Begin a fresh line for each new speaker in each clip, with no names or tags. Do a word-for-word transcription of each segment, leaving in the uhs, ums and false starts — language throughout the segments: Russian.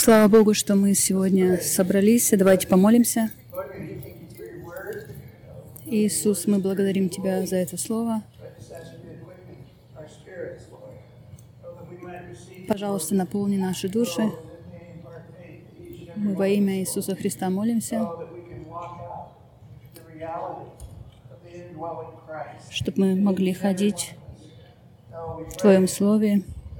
Слава Богу, что мы сегодня собрались. Давайте помолимся. Иисус, мы благодарим Тебя за это слово. Пожалуйста, наполни наши души. Мы во имя Иисуса Христа молимся, чтобы мы могли ходить в Твоем Слове.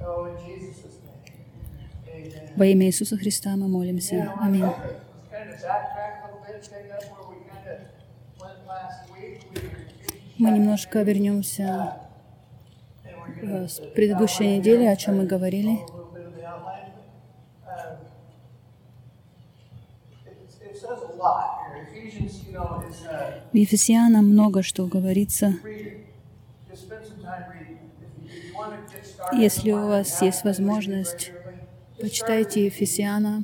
Во имя Иисуса Христа мы молимся. Аминь. Мы немножко вернемся с предыдущей недели, о чем мы говорили. В Ефесянам много что говорится. Если у вас есть возможность, почитайте Ефесяна.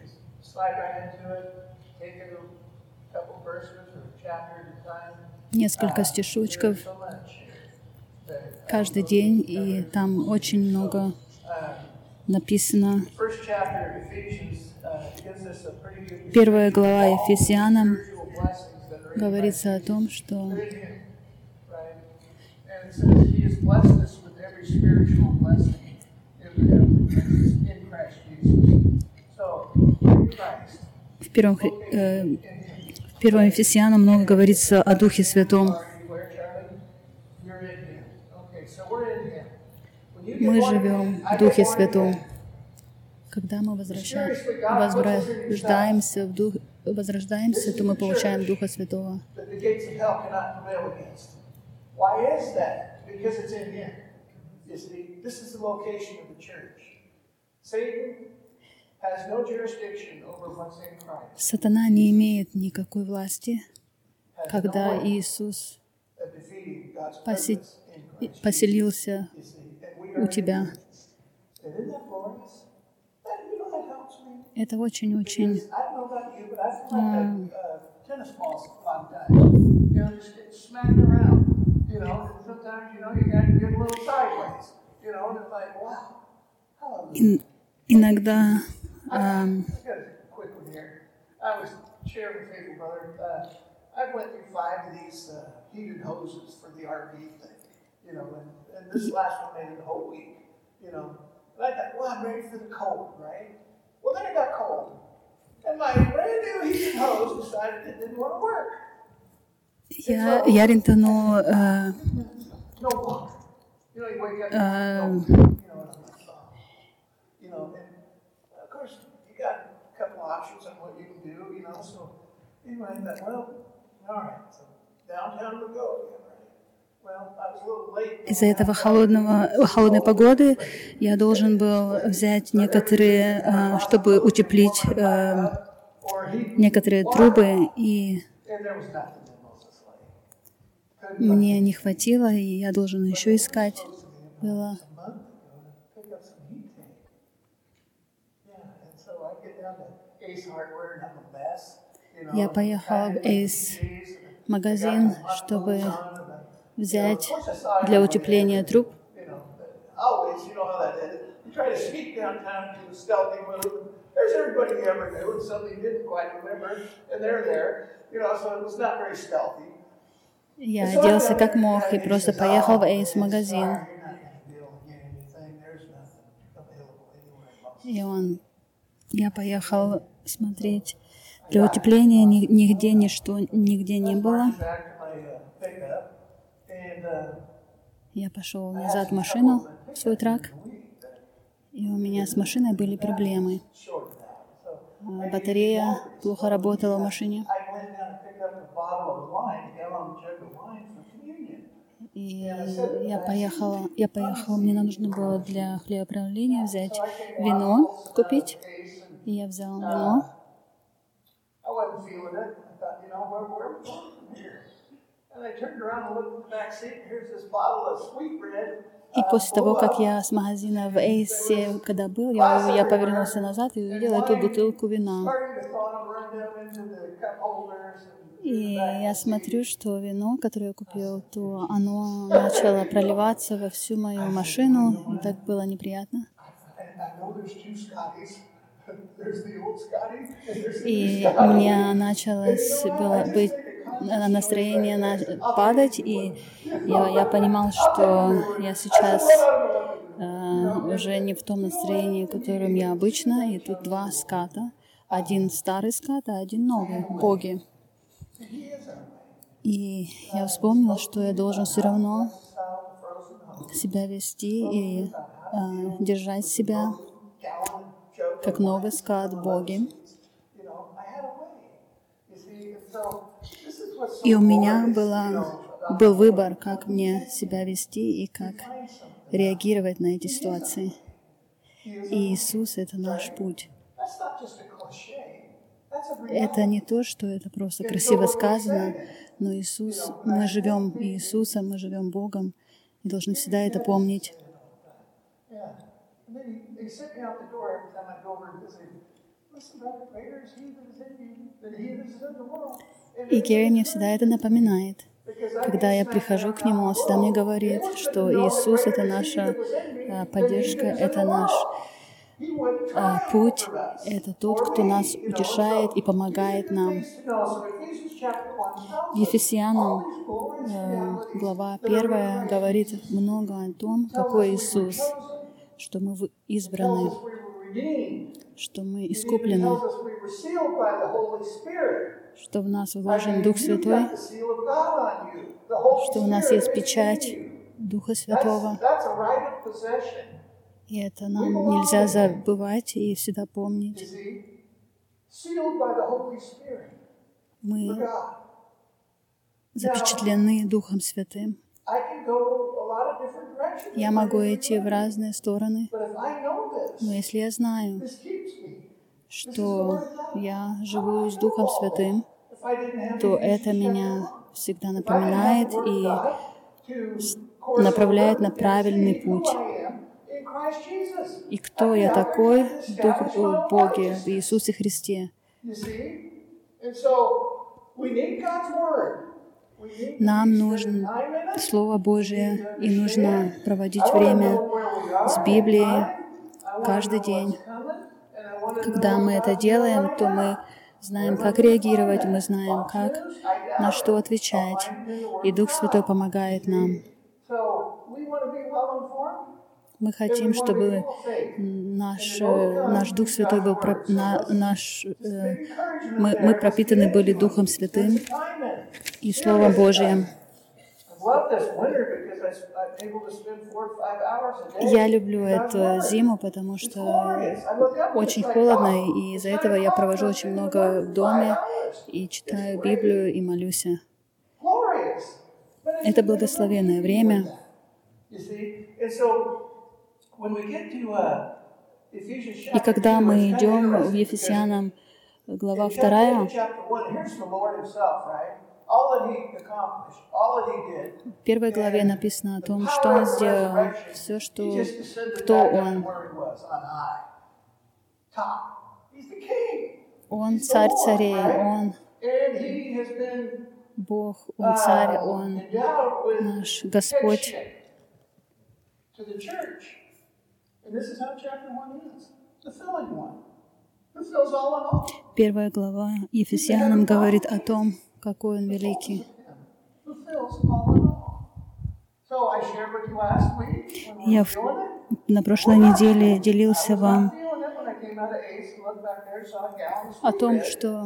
Несколько стишочков каждый день, и там очень много написано. Первая глава Ефесянам говорится о том, что в первом, э, в первом Ефесянам много говорится о Духе Святом. Мы живем в Духе Святом. Когда мы возвращаем, возрождаемся, в Дух, возрождаемся, то мы получаем Духа Святого. Сатана не имеет никакой власти, когда Иисус посе- поселился у тебя. Это очень-очень ин- иногда а,
Well, then it got cold, and my brand new heating hose decided it didn't want to work.
я, Яринтану а,
No water. You know, you wake up,
а,
you know, and I'm like, oh. You know, and of course, you got a couple options on what you can do, you know, so anyway, I thought, well, all right, so downtown we go again.
Из-за этого холодного, холодной погоды я должен был взять некоторые, а, чтобы утеплить а, некоторые трубы, и мне не хватило, и я должен еще искать было. Я поехала в Ace магазин, чтобы взять для утепления труб. Я оделся как мог и просто поехал в Ace магазин. И он, я поехал смотреть. Для утепления нигде ничто, нигде не было. Я пошел назад в машину, в свой трак, и у меня с машиной были проблемы. Батарея плохо работала в машине. И я поехала, я поехала, мне нужно было для хлебоприготовления взять вино, купить. И я взял вино. И после того, как я с магазина в Эйсе, когда был, я, я повернулся назад и увидел эту бутылку вина. И я смотрю, что вино, которое я купил, то оно начало проливаться во всю мою машину, и так было неприятно. И у меня началось было быть настроение на, падать, и я, я понимал, что я сейчас э, уже не в том настроении, в котором я обычно, и тут два ската, один старый скат, а один новый, боги. И я вспомнил, что я должен все равно себя вести и э, держать себя как новый скат, боги. И у меня была, был выбор, как мне себя вести и как реагировать на эти ситуации. И Иисус — это наш путь. Это не то, что это просто красиво сказано, но Иисус, мы живем Иисусом, мы живем Богом, и должны всегда это помнить. И Гэри мне всегда это напоминает. Когда я прихожу к Нему, Он всегда мне говорит, что Иисус — это наша а, поддержка, это наш а, путь, это тот, кто нас утешает и помогает нам. В Ефесянам э, глава первая говорит много о том, какой Иисус, что мы избраны, что мы искуплены, что в нас вложен Дух Святой, что у нас есть печать Духа Святого. И это нам нельзя забывать и всегда помнить. Мы запечатлены Духом Святым. Я могу идти в разные стороны, но если я знаю, что я живу с Духом Святым, то это меня всегда напоминает и направляет на правильный путь. И кто я такой в Боге, в Иисусе Христе? Нам нужно Слово Божие, и нужно проводить время с Библией каждый день. Когда мы это делаем, то мы знаем, как реагировать, мы знаем, как, на что отвечать, и Дух Святой помогает нам. Мы хотим, чтобы наш, наш Дух Святой был, на, наш, э, мы, мы пропитаны были Духом Святым и Словом Божьим. Я люблю эту зиму, потому что очень холодно, и из-за этого я провожу очень много в доме и читаю Библию и молюсь. Это благословенное время. И когда мы идем в Ефесянам, глава вторая, в первой главе написано о том, что Он сделал, все, что, кто Он. Он царь царей, Он Бог, Он царь, Он наш Господь. Первая глава Ефесянам говорит о том, какой Он великий. Я в, на прошлой неделе делился вам о том, что,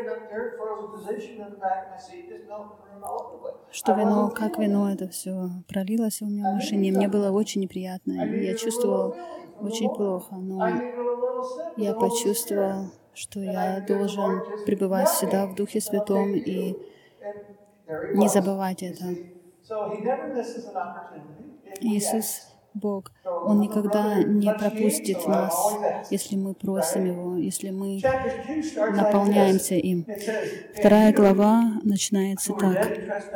что вино, как вино, это все пролилось у меня в машине. Мне было очень неприятно, и я чувствовал очень плохо, но я почувствовал, что я должен пребывать всегда в Духе Святом и не забывать это. Иисус, Бог, Он никогда не пропустит нас, если мы просим Его, если мы наполняемся им. Вторая глава начинается так.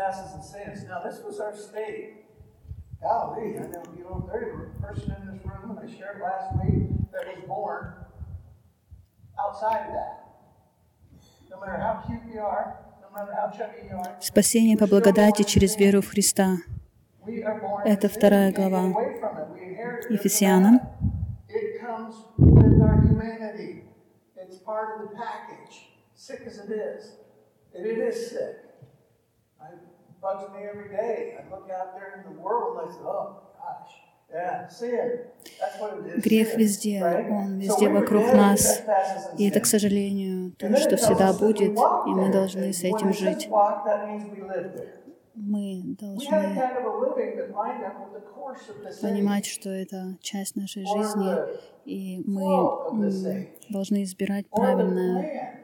Спасение по благодати через веру в Христа. Это вторая глава Ефесянам.
part of the package, sick as it is. And it is sick. It bugs me every day. I look out there in the world and I say, oh, gosh.
Грех везде, он везде вокруг нас, и это, к сожалению, то, что всегда будет, и мы должны с этим жить. Мы должны понимать, что это часть нашей жизни, и мы должны избирать правильное.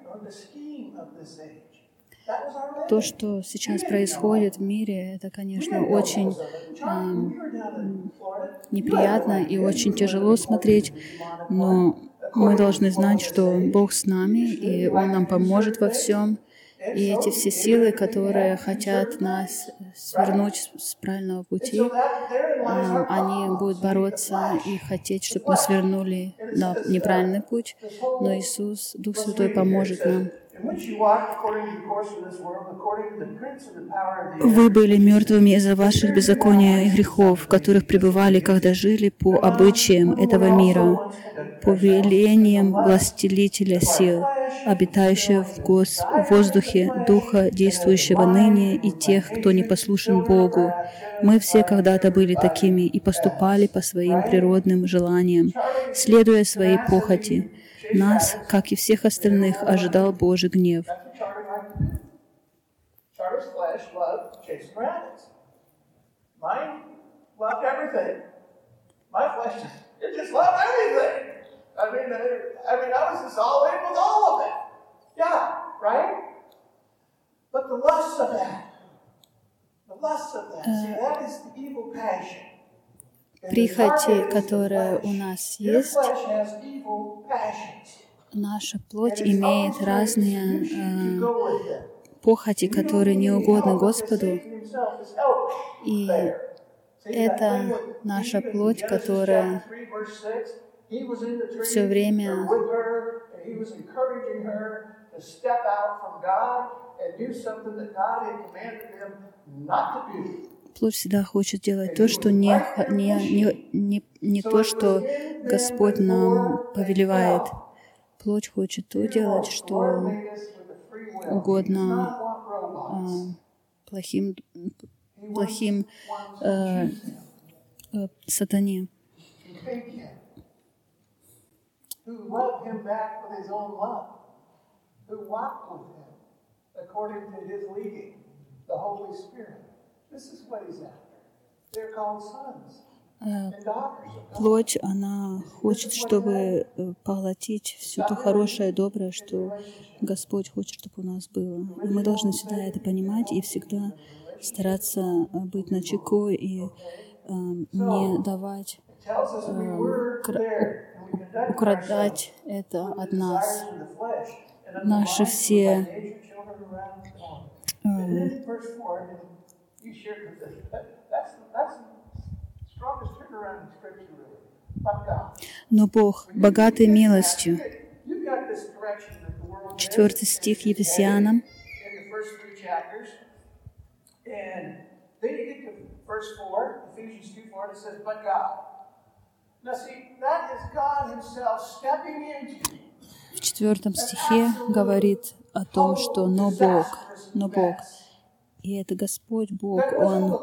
То, что сейчас происходит в мире, это, конечно, очень э, неприятно и очень тяжело смотреть, но мы должны знать, что Бог с нами, и Он нам поможет во всем. И эти все силы, которые хотят нас свернуть с правильного пути, э, они будут бороться и хотеть, чтобы мы свернули на неправильный путь, но Иисус, Дух Святой, поможет нам. Вы были мертвыми из-за ваших беззаконий и грехов, в которых пребывали, когда жили по обычаям этого мира, по велениям властелителя сил, обитающего в, гос... в воздухе, Духа, действующего ныне, и тех, кто не послушен Богу. Мы все когда-то были такими и поступали по своим природным желаниям, следуя своей похоти. Нас, как и всех остальных, ожидал Божий гнев. Прихоти, которые у нас есть, наша плоть имеет разные э, похоти, которые не угодны Господу. И это наша плоть, которая все время Плоть всегда хочет делать то, что не, не, не, не, не то, что Господь нам повелевает. Плоть хочет то делать, что угодно э, плохим, плохим э, э, сатане. Плоть, она хочет, чтобы поглотить все то хорошее, доброе, что Господь хочет, чтобы у нас было. И мы должны всегда это понимать и всегда стараться быть начеку и э, не давать э, кра- украдать это от нас. Наши все э, но Бог, богатый милостью. Четвертый стих Ефесянам. В четвертом стихе говорит о том, что «но Бог», «но Бог». И это Господь Бог, Он,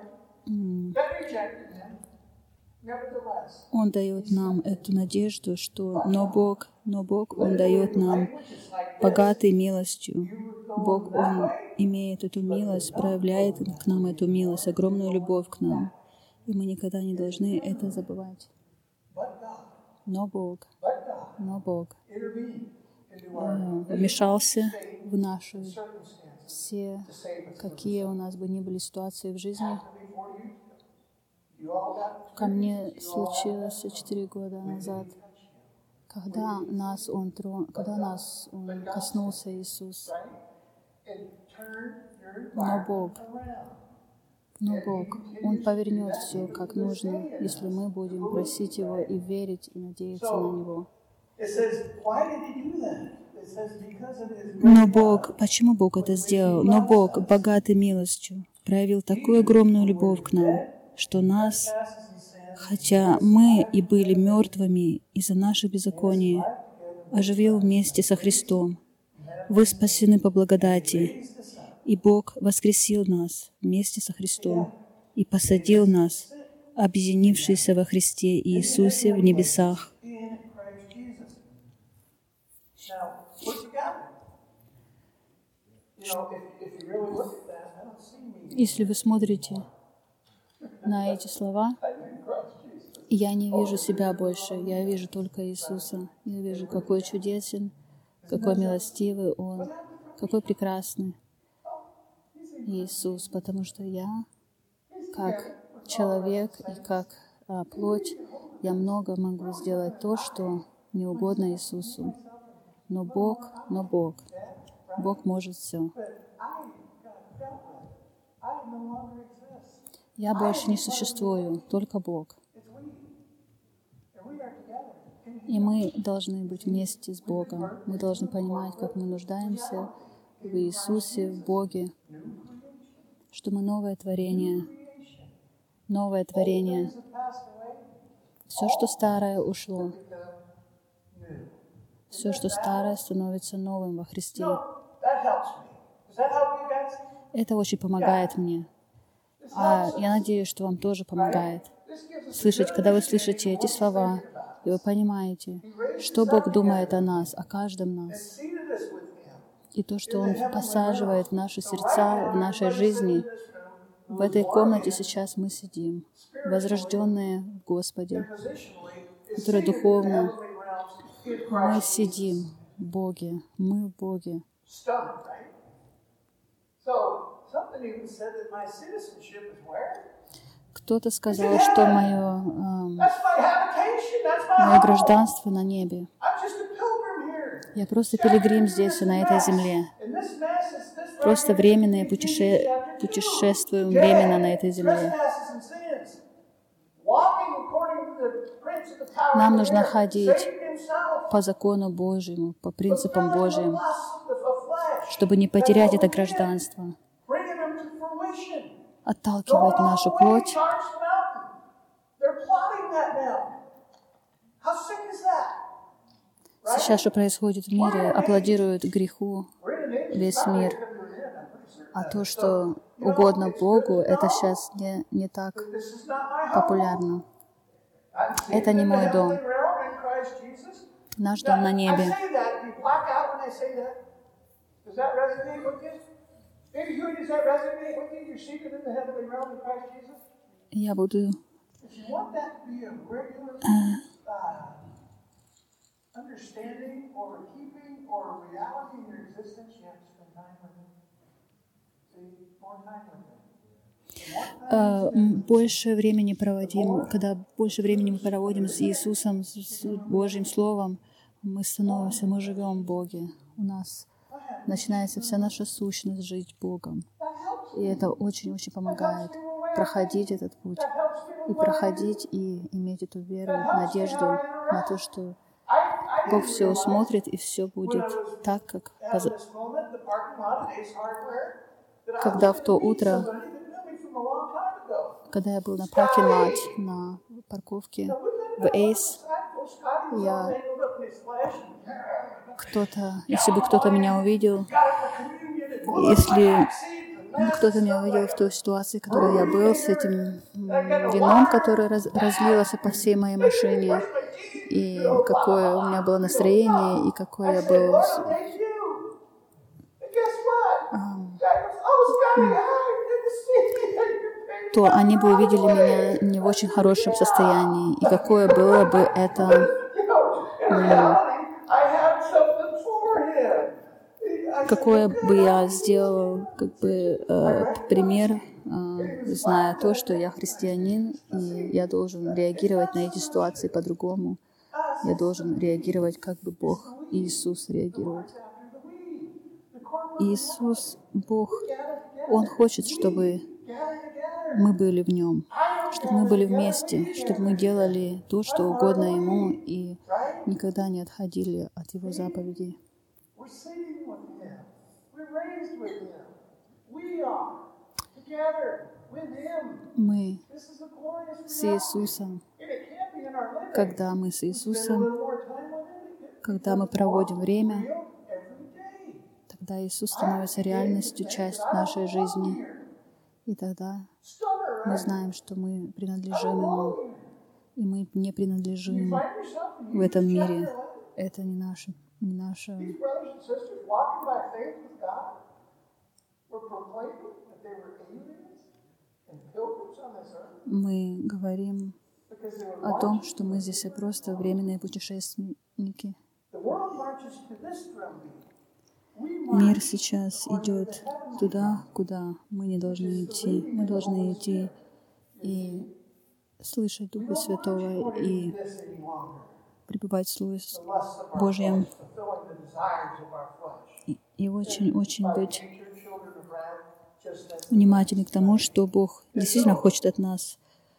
Он дает нам эту надежду, что «но Бог», «но Бог», Он дает нам богатой милостью. Бог, Он имеет эту милость, проявляет к нам эту милость, огромную любовь к нам. И мы никогда не должны это забывать. Но Бог, но Бог вмешался в наши все, какие у нас бы ни были ситуации в жизни. Ко мне случилось четыре года назад, когда нас Он, трон, когда нас Он коснулся Иисус. Но Бог, но Бог, Он повернет все как нужно, если мы будем просить Его и верить, и надеяться на Него. Но Бог, почему Бог это сделал? Но Бог, богатый милостью, проявил такую огромную любовь к нам, что нас, хотя мы и были мертвыми из-за наших беззаконий, оживил вместе со Христом. Вы спасены по благодати, и Бог воскресил нас вместе со Христом и посадил нас, объединившиеся во Христе Иисусе в небесах. Если вы смотрите на эти слова, я не вижу себя больше, я вижу только Иисуса. Я вижу, какой чудесен, какой милостивый Он, какой прекрасный Иисус, потому что я, как человек и как а, плоть, я много могу сделать то, что не угодно Иисусу. Но Бог, но Бог, Бог может все. Я больше не существую, только Бог. И мы должны быть вместе с Богом. Мы должны понимать, как мы нуждаемся в Иисусе, в Боге, что мы новое творение, новое творение. Все, что старое, ушло. Все, что старое, становится новым во Христе. Это очень помогает мне. А я надеюсь, что вам тоже помогает. Слышать, когда вы слышите эти слова, и вы понимаете, что Бог думает о нас, о каждом нас, и то, что Он посаживает в наши сердца, в нашей жизни. В этой комнате сейчас мы сидим, возрожденные в Господе, которые духовно. Мы сидим в Боге, мы в Боге. Кто-то сказал, что мое, эм, мое гражданство на небе. Я просто пилигрим здесь, на этой земле. Просто временное путеше... путешествую временно на этой земле. Нам нужно ходить по закону Божьему, по принципам Божьим, чтобы не потерять это гражданство, отталкивать нашу плоть. Сейчас, что происходит в мире, аплодирует греху весь мир. А то, что угодно Богу, это сейчас не, не так популярно. Это не мой дом. Наш дом на небе. Я буду больше времени проводим, когда больше времени мы проводим с Иисусом, с Божьим Словом, мы становимся, мы живем в Боге. У нас начинается вся наша сущность жить Богом. И это очень-очень помогает проходить этот путь. И проходить, и иметь эту веру, надежду на то, что Бог все усмотрит, и все будет так, как... Когда в то утро, когда я был на паркинг-лот, на парковке в Эйс, я... Кто-то, если бы кто-то меня увидел, если кто-то меня увидел в той ситуации, в которой я был, с этим вином, который раз, разлилось по всей моей машине, и какое у меня было настроение, и какое я был... то они бы увидели меня не в очень хорошем состоянии. И какое было бы это... Какое бы я сделал, как бы, э, пример, э, зная то, что я христианин, и я должен реагировать на эти ситуации по-другому. Я должен реагировать, как бы Бог, Иисус реагирует. Иисус, Бог, Он хочет, чтобы мы были в Нем, чтобы мы были вместе, чтобы мы делали то, что угодно Ему, и никогда не отходили от Его заповедей. Мы с Иисусом, когда мы с Иисусом, когда мы проводим время, тогда Иисус становится реальностью, частью нашей жизни. И тогда мы знаем, что мы принадлежим Ему, и мы не принадлежим в этом мире. Это не наше, не наше. Мы говорим о том, что мы здесь просто временные путешественники. Мир сейчас идет туда, куда мы не должны идти. Мы должны идти и слышать Духа Святого и пребывать в Слове Божьем. И, и очень-очень быть внимательны к тому, что Бог действительно хочет от нас.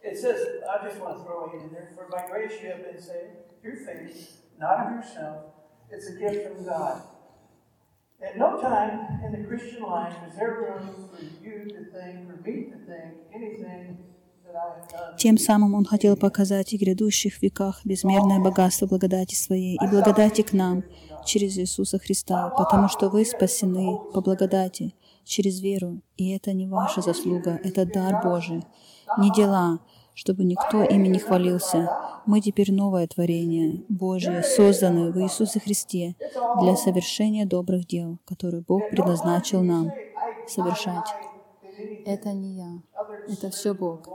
At no time in the Christian life is there room for you to think, for me to think, anything that I have done.
Тем самым Он хотел показать и в грядущих веках безмерное богатство благодати Своей и благодати к нам через Иисуса Христа, потому что вы спасены по благодати через веру, и это не ваша заслуга, это дар Божий, не дела, чтобы никто ими не хвалился. Мы теперь новое творение Божье, созданное в Иисусе Христе для совершения добрых дел, которые Бог предназначил нам совершать. Это не я, это все Бог.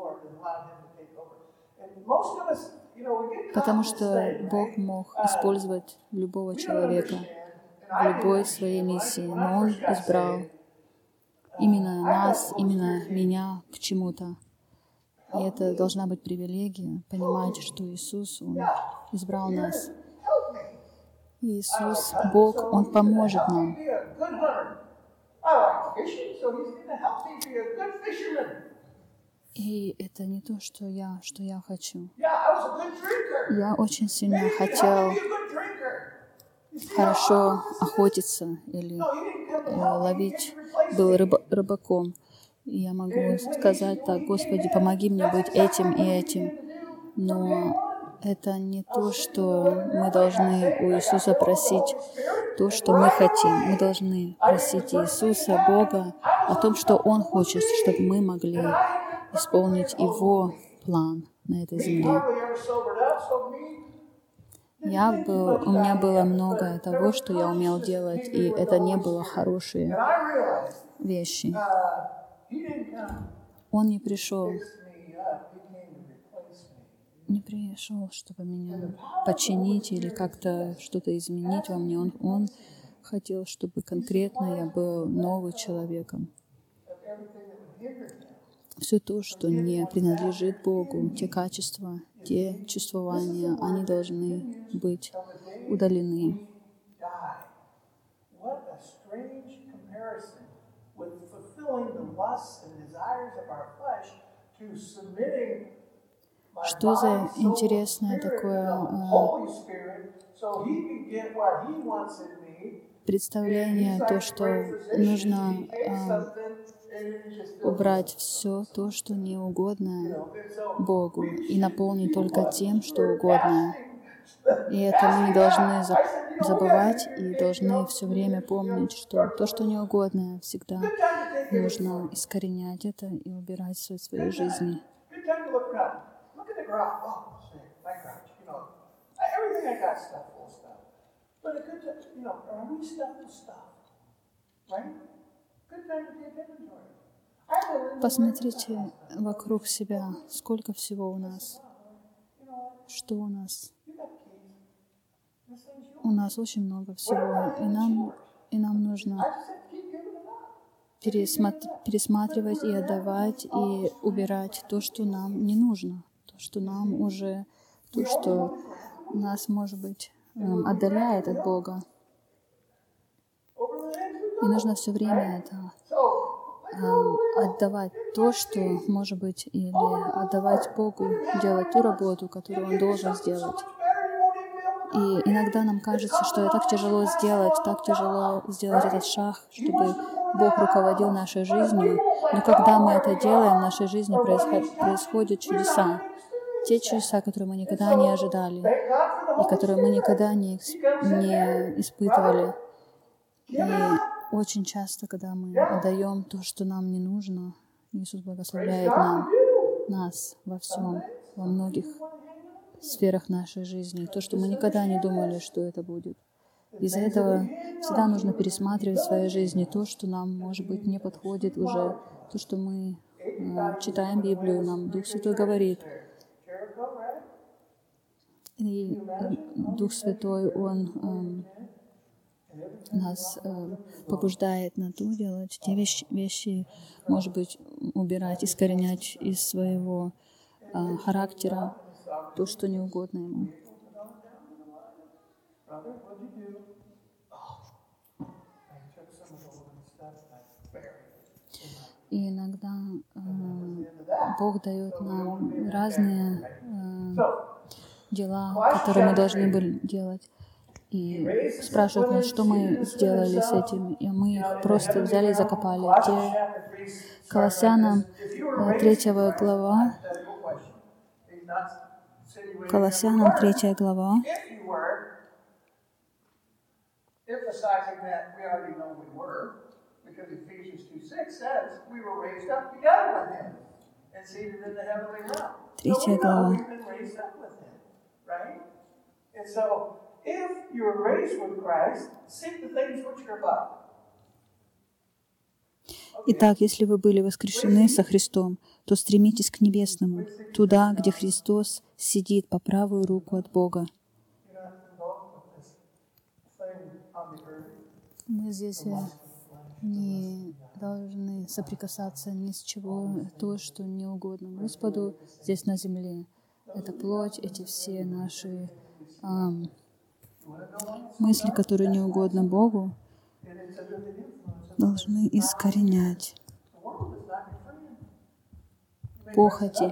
Потому что Бог мог использовать любого человека в любой своей миссии, но Он избрал именно нас, именно меня к чему-то. И это должна быть привилегия, понимать, что Иисус, Он избрал нас. И Иисус, Бог, Он поможет нам. И это не то, что я, что я хочу. Я очень сильно хотел хорошо охотиться или э, ловить, был рыба, рыбаком. И я могу сказать так: Господи, помоги мне быть этим и этим. Но это не то, что мы должны у Иисуса просить, то, что мы хотим. Мы должны просить Иисуса, Бога, о том, что Он хочет, чтобы мы могли исполнить Его план на этой земле. Я был, у меня было много того, что я умел делать, и это не было хорошие вещи. Он не пришел, не пришел, чтобы меня починить или как-то что-то изменить во мне. Он, он хотел, чтобы конкретно я был новым человеком. Все то, что не принадлежит Богу, те качества, те чувствования, они должны быть удалены. Что за интересное такое э, представление, то, что нужно э, убрать все то, что не угодно Богу, и наполнить только тем, что угодно. И это мы не должны забывать и должны все время помнить, что то, что неугодное, всегда нужно искоренять это и убирать в своей, своей жизни. Посмотрите вокруг себя, сколько всего у нас, что у нас. У нас очень много всего, и нам, и нам нужно пересмотр, пересматривать и отдавать, и убирать то, что нам не нужно, то, что нам уже, то, что нас, может быть, отдаляет от Бога. И нужно все время это отдавать то, что, может быть, или отдавать Богу, делать ту работу, которую Он должен сделать. И иногда нам кажется, что это так тяжело сделать, так тяжело сделать этот шаг, чтобы Бог руководил нашей жизнью. Но когда мы это делаем, в нашей жизни происход- происходят чудеса. Те чудеса, которые мы никогда не ожидали. и которые мы никогда не, не испытывали. И очень часто, когда мы отдаем то, что нам не нужно, Иисус благословляет нам, нас во всем, во многих сферах нашей жизни. То, что мы никогда не думали, что это будет. Из-за этого всегда нужно пересматривать в своей жизни то, что нам, может быть, не подходит уже, то, что мы э, читаем Библию, нам Дух Святой говорит. И Дух Святой, Он э, нас э, побуждает на то делать, те вещи, вещи, может быть, убирать, искоренять из своего э, характера, то, что не угодно Ему. И иногда э, Бог дает нам разные э, дела, которые мы должны были делать. И спрашивают нас, что мы сделали с этим. И мы их просто взяли и закопали. Где Колоссянам третья глава, Колоссянам третья глава,
because Ephesians two six says we were raised up together with Him and seated in the heavenly realm. So we know we've been raised up with Him, right? And so, if you were raised with Christ, seek the things which are above.
Итак, если вы были воскрешены со Христом, то стремитесь к небесному, туда, где Христос сидит по правую руку от Бога. Мы здесь не должны соприкасаться ни с чего, то, что не угодно Господу здесь на земле. Это плоть, эти все наши эм, мысли, которые не угодно Богу, должны искоренять похоти.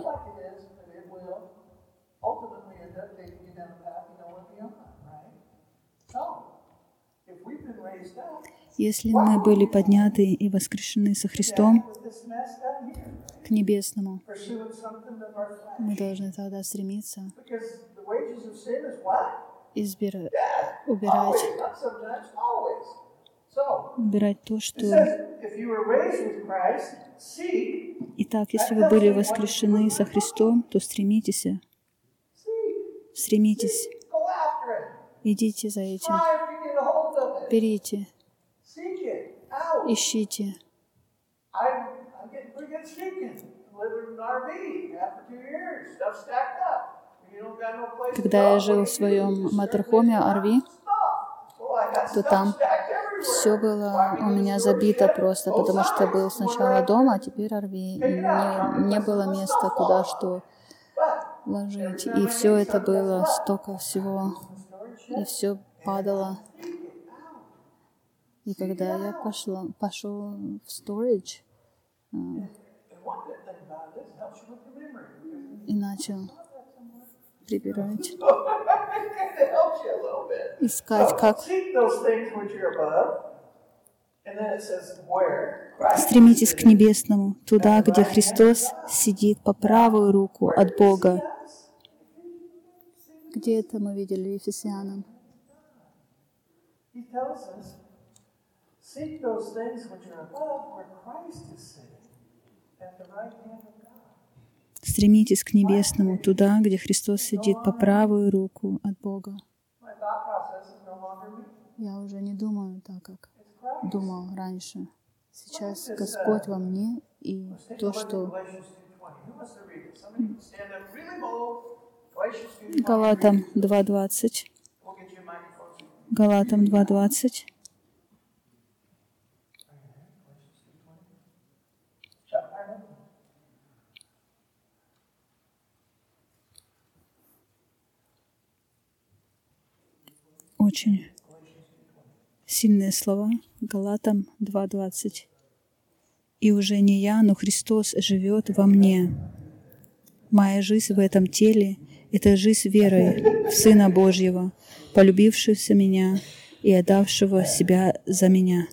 Если мы были подняты и воскрешены со Христом к небесному, мы должны тогда стремиться избирать, убирать, убирать то, что... Итак, если вы были воскрешены со Христом, то стремитесь, стремитесь, идите за этим, берите, ищите. Когда я жил в своем моторхоме ар ви, то там все было у меня забито просто, потому что был сначала дом, а теперь ар ви. И не, не было места, куда что ложить. И все это было, столько всего, и все падало. И когда я пошла, пошел в storage э, и начал прибирать, искать, как стремитесь к небесному, туда, где Христос сидит по правую руку от Бога. Где это мы видели в Ефесянам? Seek those things which are above, where Christ is sitting at the right hand of God. Стремитесь к небесному, туда, где Христос сидит по правую руку от Бога. Я уже не думаю так, как думал раньше. Сейчас Господь во мне, и то, что... Галатам два двадцать. Галатам два двадцать. Очень сильные слова. Галатам два двадцать. «И уже не я, но Христос живет во мне. Моя жизнь в этом теле — это жизнь верой в Сына Божьего, полюбившегося меня и отдавшего себя за меня».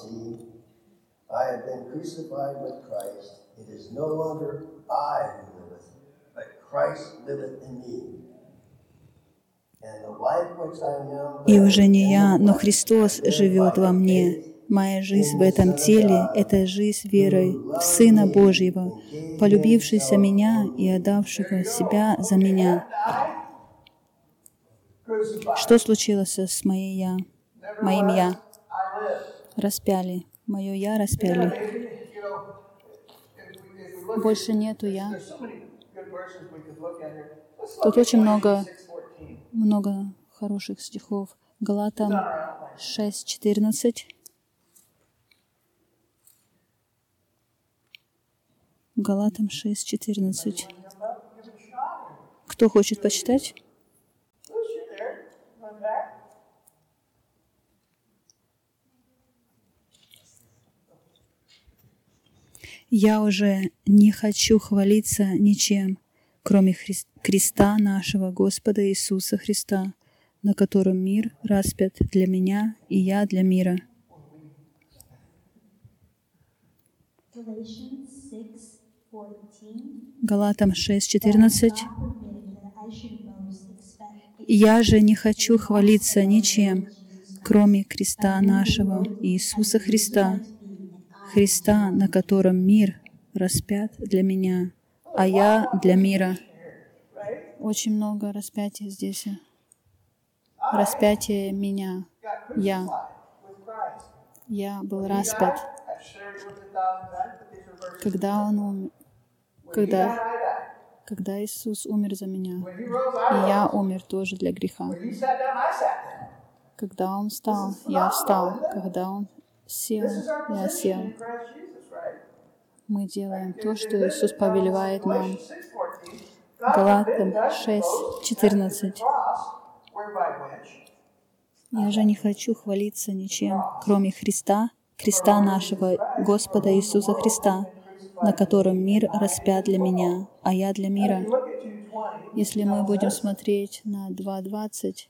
see, I have been crucified with Christ. It is no longer I who liveth, but Christ liveth in me. And the life which I now
И уже
live
не
in
я,
the
но
flesh,
Христос
I live
живет
by
во
the
мне.
faith
Моя жизнь в этом теле — это жизнь верой в Сына Божьего, полюбившийся меня и отдавшего себя за меня. Что случилось с моей я, моим я? Распяли. Мое я распяли. Больше нету я. Тут очень много, много хороших стихов. Галатам шесть четырнадцать. Галатам шесть четырнадцать. Кто хочет почитать? «Я уже не хочу хвалиться ничем, кроме Хри- креста нашего Господа Иисуса Христа, на котором мир распят для меня, и я для мира». Галатам шесть четырнадцать. «Я же не хочу хвалиться ничем, кроме креста нашего Иисуса Христа, Христа, на котором мир распят для меня, а я для мира». Очень много распятия здесь. Распятие меня. Я. Я был распят. Когда Он умер, когда, когда Иисус умер за меня, и я умер тоже для греха. Когда Он встал, я встал. Когда Он сел, я сел. Мы делаем то, что Иисус повелевает нам. Галатам шесть четырнадцать. «Я же не хочу хвалиться ничем, кроме Христа, креста нашего Господа Иисуса Христа, на котором мир распят для меня, а я для мира». Если мы будем смотреть на два двадцать,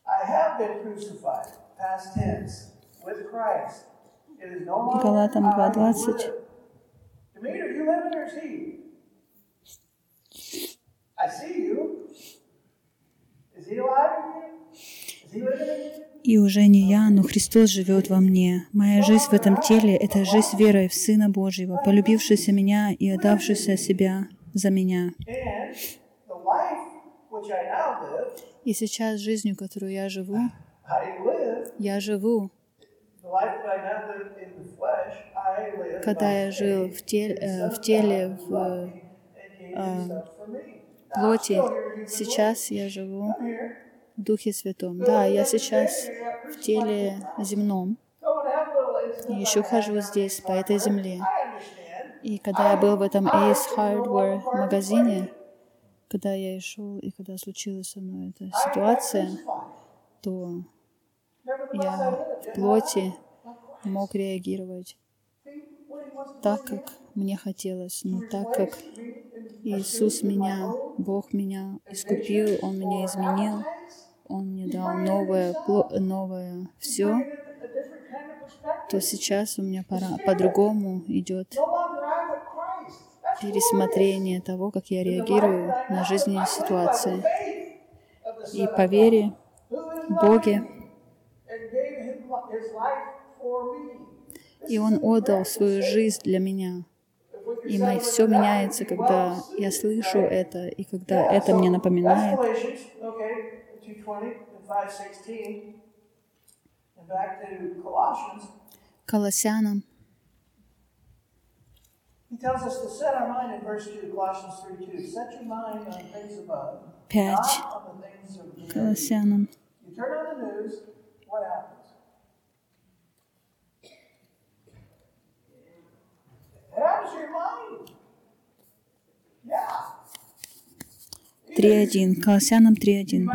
Галатам два двадцать, «И уже не я, но Христос живет во мне. Моя жизнь в этом теле — это жизнь верой в Сына Божьего, полюбившийся меня и отдавшийся себя за меня. И сейчас жизнью, которую я живу, я живу, когда я жил в теле, э, в, теле, в э, плоти, сейчас я живу в Духе Святом. Да, я сейчас в теле земном, еще хожу здесь, по этой земле. И когда я был в этом Ace Hardware магазине, когда я шел, и когда случилась со мной эта ситуация, то я в плоти мог реагировать так, как мне хотелось, но так как Иисус меня, Бог меня искупил, Он меня изменил, Он мне дал новое, новое все, то сейчас у меня пора, по-другому идет пересмотрение того, как я реагирую на жизненные ситуации. И по вере в Боге, и Он отдал свою жизнь для меня. И мое все меняется, когда я слышу это, и когда это мне напоминает. Колоссянам пять. Колоссянам. три один. Колоссянам три один.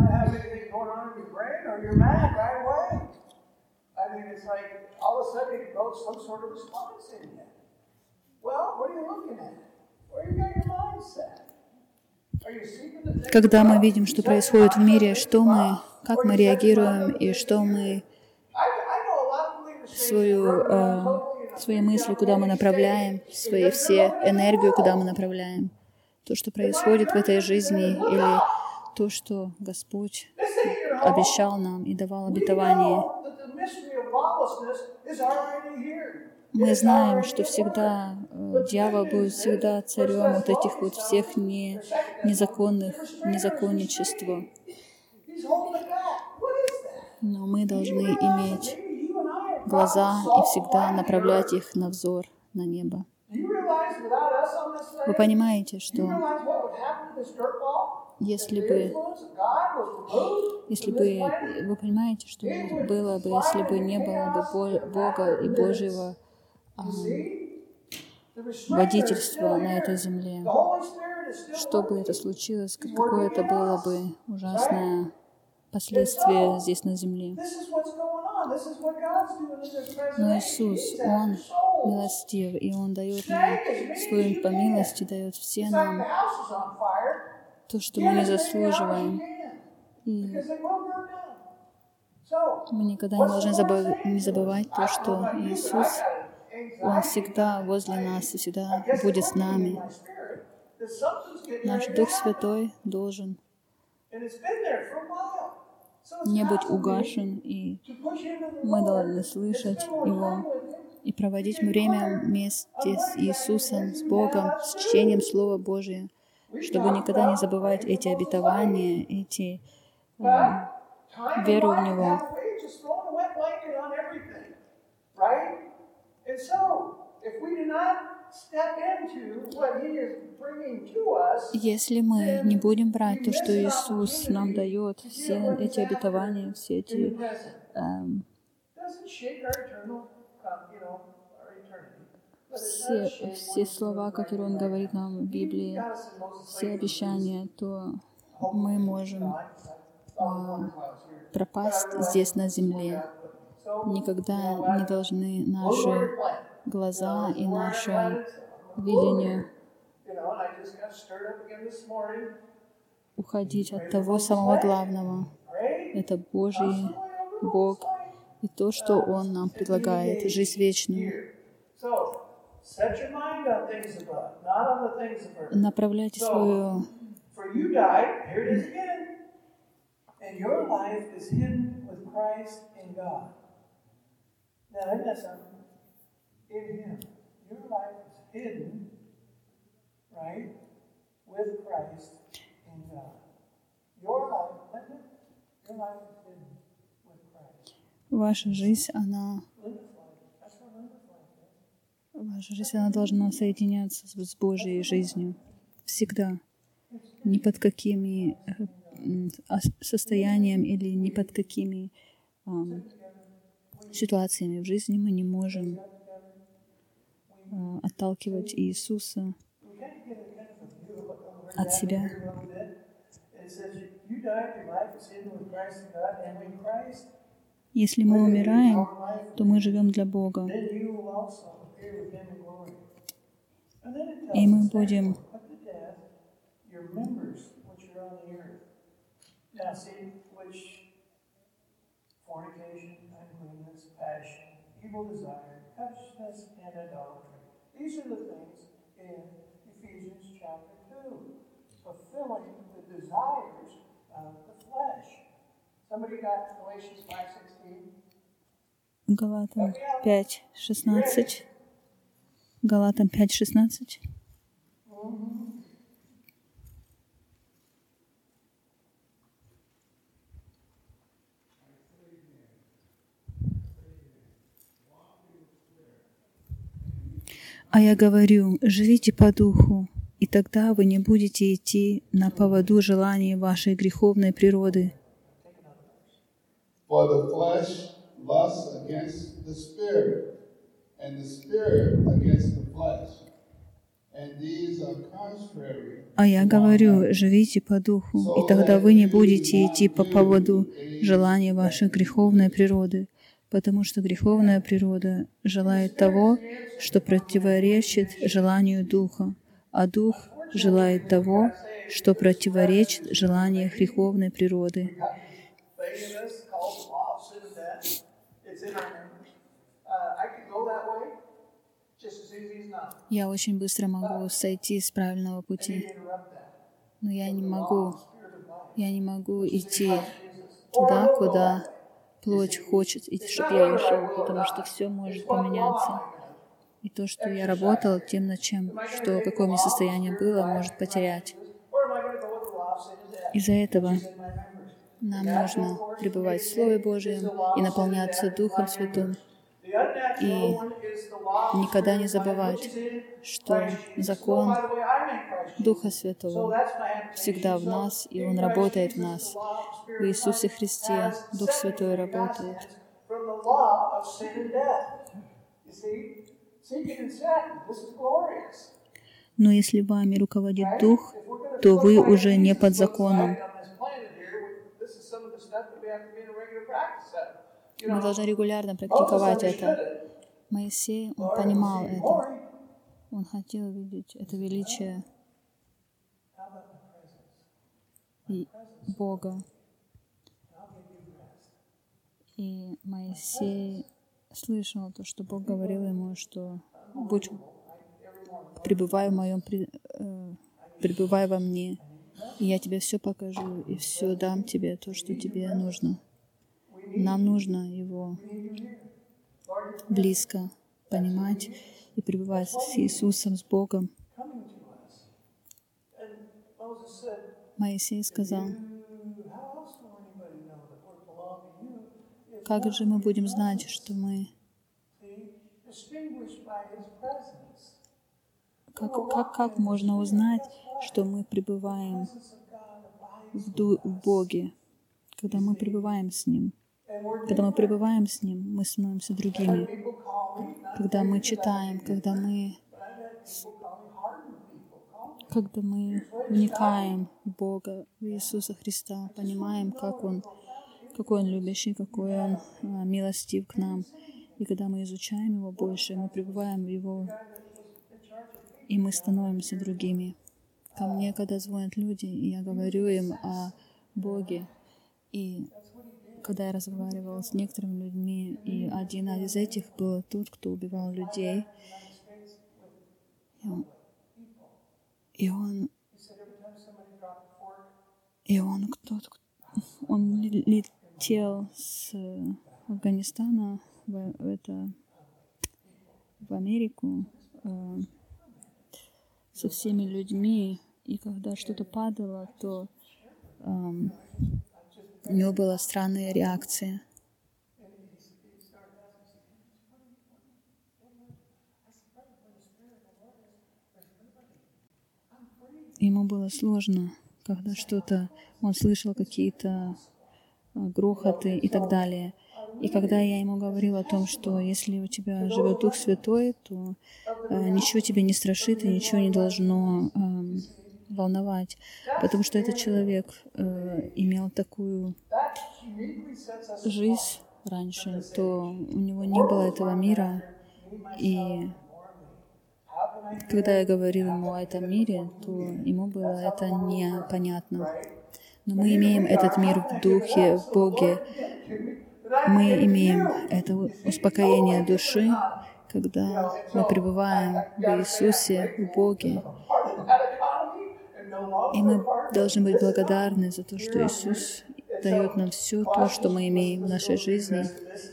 Когда мы видим, что происходит в мире, что мы, как мы реагируем и что мы свою, э, свои мысли, куда мы направляем, свои все энергию, куда мы направляем. То, что происходит в этой жизни, или то, что Господь обещал нам и давал обетование. Мы знаем, что всегда э, дьявол будет всегда царем вот этих вот всех не, незаконных, незаконничества. Но мы должны иметь глаза и всегда направлять их на взор, на небо. Вы понимаете, что если бы, если бы, вы понимаете, что было бы, если бы не было бы Бога и Божьего а, водительства на этой земле, что бы это случилось, какое это было бы ужасное последствие здесь на земле. Но Иисус, Он милостив, и Он дает нам свою по милости, дает все нам то, что мы не заслуживаем. И мы никогда не должны забыв- не забывать то, что Иисус, Он всегда возле нас и всегда будет с нами. Наш Дух Святой должен не быть угашен, и мы должны слышать Его и проводить время вместе с Иисусом, с Богом, с чтением Слова Божия, чтобы никогда не забывать эти обетования, эти э, веру в Него. Если мы не будем брать то, что Иисус нам дает, все эти обетования, все эти эм, все, все слова, которые Он говорит нам в Библии, все обещания, то мы можем а, пропасть здесь на земле. Никогда не должны наши глаза и наше видение уходить от того самого главного. Это Божий Бог и то, что Он нам предлагает, жизнь вечную. Направляйте свою Ваша жизнь, она Ваша жизнь, она должна соединяться с Божьей жизнью всегда. Ни под какими состояниями или ни под какими um, ситуациями в жизни мы не можем uh, отталкивать Иисуса от себя. Если мы умираем, то мы живем для Бога. И мы будем Галатам пять шестнадцать. Галатам пять шестнадцать. А я говорю, живите по духу, и тогда вы не будете идти на поводу желаний вашей греховной природы.
For the flesh lusts against the spirit, and the spirit against the flesh. And these are contrary.
А я говорю, живите по духу, и тогда вы не будете идти по поводу желаний вашей греховной природы, потому что греховная природа желает того, что противоречит желанию Духа, а Дух желает того, что противоречит желанию греховной природы.
easy as not.
Я очень быстро могу сойти с правильного
And you
пути,
interrupt that.
но я не
The law
могу,
and spirit of life,
я не могу
which is in
идти
Christ Jesus. Or
туда,
will go
куда
that way.
плоть хочет, и чтобы я ушел, потому что все может поменяться. И то, что я работал, тем, над чем, что какое у меня состояние было, может потерять. Из-за этого нам нужно пребывать в Слове Божьем и наполняться Духом Святым. И никогда не забывать, что закон Духа Святого всегда в нас, и Он работает в нас. В Иисусе Христе Дух Святой работает. Но если вами руководит Дух, то вы уже не под законом. Мы должны регулярно практиковать это. Моисей, он понимал это. Он хотел видеть это величие Бога. И Моисей слышал то, что Бог говорил ему, что будь, пребывай в моем, э, пребывай во мне, и я тебе все покажу, и все дам тебе то, что тебе нужно. Нам нужно Его близко понимать и пребывать с Иисусом, с Богом. Моисей сказал: как же мы будем знать, что мы... Как, как, как можно узнать, что мы пребываем в, ду, в Боге, когда мы пребываем с Ним? Когда мы пребываем с Ним, мы становимся другими. Когда мы читаем, когда мы, когда мы вникаем в Бога, в Иисуса Христа, понимаем, как Он, какой Он любящий, какой Он а, милостив к нам. И когда мы изучаем Его больше, мы пребываем в Его, и мы становимся другими. Ко мне, когда звонят люди, и я говорю им о Боге, и когда я разговаривала с некоторыми людьми, и один из этих был тот, кто убивал людей, и он, и он кто-то, он летел с Афганистана в, это, в Америку э, со всеми людьми, и когда что-то падало, то э, у него была странная реакция. Ему было сложно, когда что-то, он слышал какие-то грохоты и так далее. И когда я ему говорила о том, что если у тебя живет Дух Святой, то э, ничего тебе не страшит и ничего не должно э, волновать, потому что этот человек э, имел такую жизнь раньше, то у него не было этого мира. И когда я говорила ему о этом мире, то ему было это непонятно. Но мы имеем этот мир в Духе, в Боге. Мы имеем это успокоение души, когда мы пребываем в Иисусе, в Боге. И мы должны быть благодарны за то, что Иисус дает нам все то, что мы имеем в нашей жизни.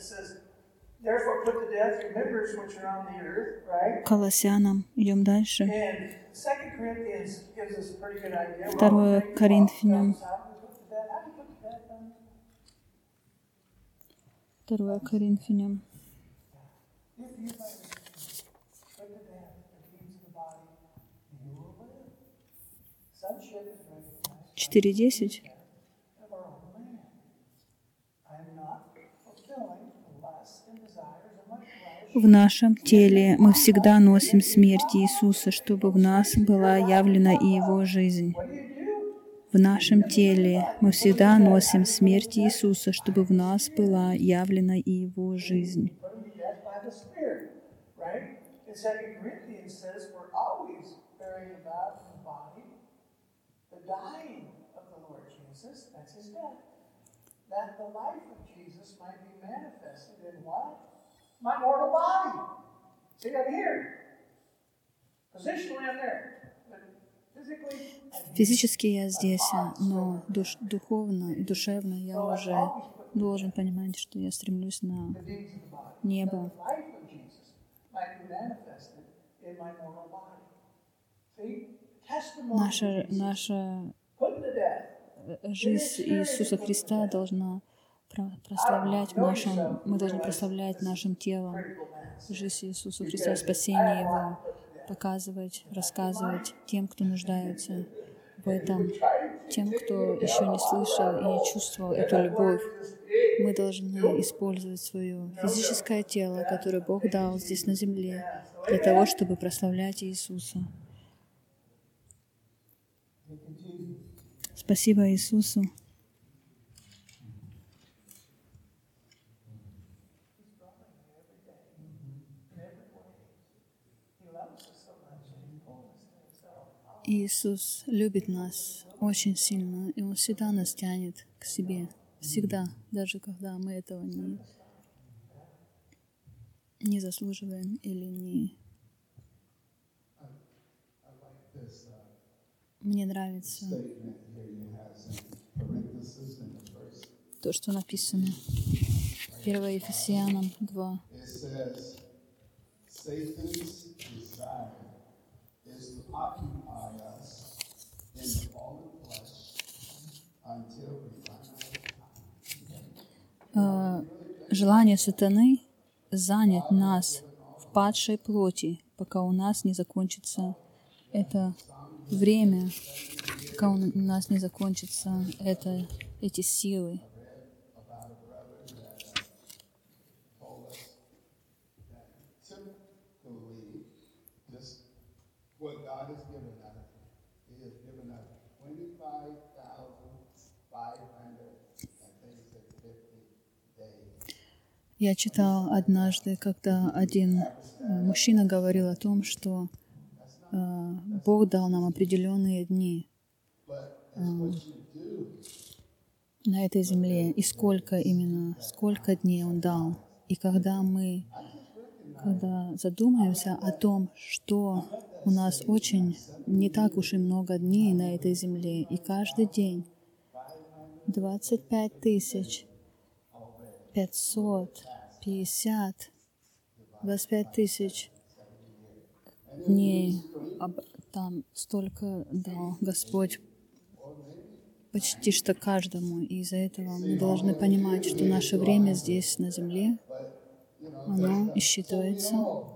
Колоссянам. Идем дальше. Второе Коринфянам. Второе Коринфянам. четыре десять. В нашем теле мы всегда носим смерть Иисуса, чтобы в нас была явлена и Его жизнь. В нашем теле мы всегда носим смерть Иисуса, чтобы в нас была явлена и Его жизнь.
My mortal body. See, I'm here.
Физически я здесь, но душ, духовно и душевно я уже должен понимать, что я стремлюсь на небо. Наша, наша жизнь Иисуса Христа должна прославлять нашим, мы должны прославлять нашим телом жизнь Иисуса Христа, спасение Его, показывать, рассказывать тем, кто нуждается в этом, тем, кто еще не слышал и не чувствовал эту любовь. Мы должны использовать свое физическое тело, которое Бог дал здесь на земле, для того, чтобы прославлять Иисуса. Спасибо Иисусу. Иисус любит нас очень сильно, и Он всегда нас тянет к себе. Всегда, даже когда мы этого не, не заслуживаем или не... Мне нравится то, что написано первое Ефесянам два. Желание сатаны занять нас в падшей плоти, пока у нас не закончится это время, пока у нас не закончится это, эти силы. Я читал однажды, когда один мужчина говорил о том, что э, Бог дал нам определенные дни э, на этой земле, и сколько именно, сколько дней Он дал. И когда мы, когда задумаемся о том, что у нас очень не так уж и много дней на этой земле, и каждый день двадцать пять тысяч пятьсот пятьдесят, двадцать пять тысяч дней, там столько дал Господь почти что каждому. И из-за этого мы должны понимать, что наше время здесь, на земле, оно исчитывается.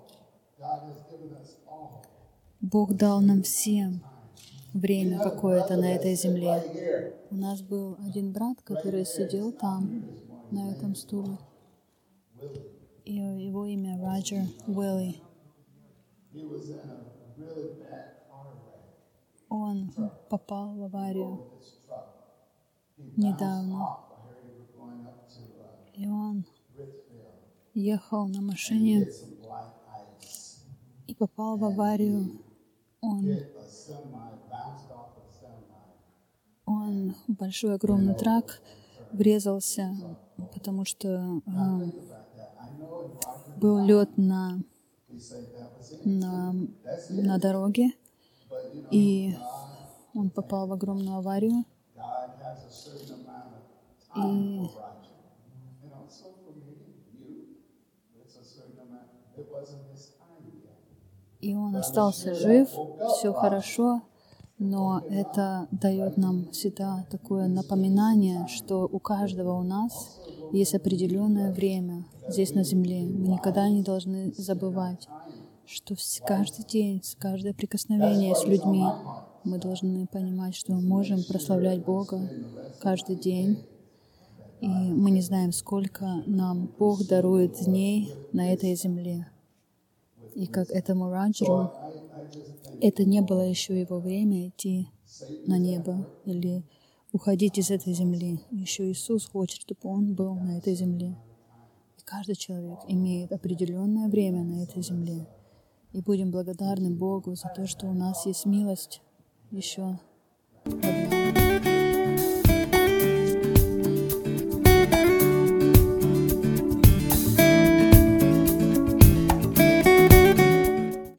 Бог дал нам всем время какое-то на этой земле. У нас был один брат, который сидел там, на этом стуле. И его имя Роджер Уилли. Он попал в аварию недавно. И он ехал на машине и попал в аварию. Он, он большой, огромный трак врезался, потому что э, был лед на, на, на дороге, и он попал в огромную аварию. И И он остался жив, все хорошо, но это дает нам всегда такое напоминание, что у каждого у нас есть определенное время здесь на земле. Мы никогда не должны забывать, что каждый день, каждое прикосновение с людьми мы должны понимать, что мы можем прославлять Бога каждый день. И мы не знаем, сколько нам Бог дарует дней на этой земле. И как этому Роджеру, это не было еще его время идти на небо или уходить из этой земли. Еще Иисус хочет, чтобы он был на этой земле. И каждый человек имеет определенное время на этой земле. И будем благодарны Богу за то, что у нас есть милость еще.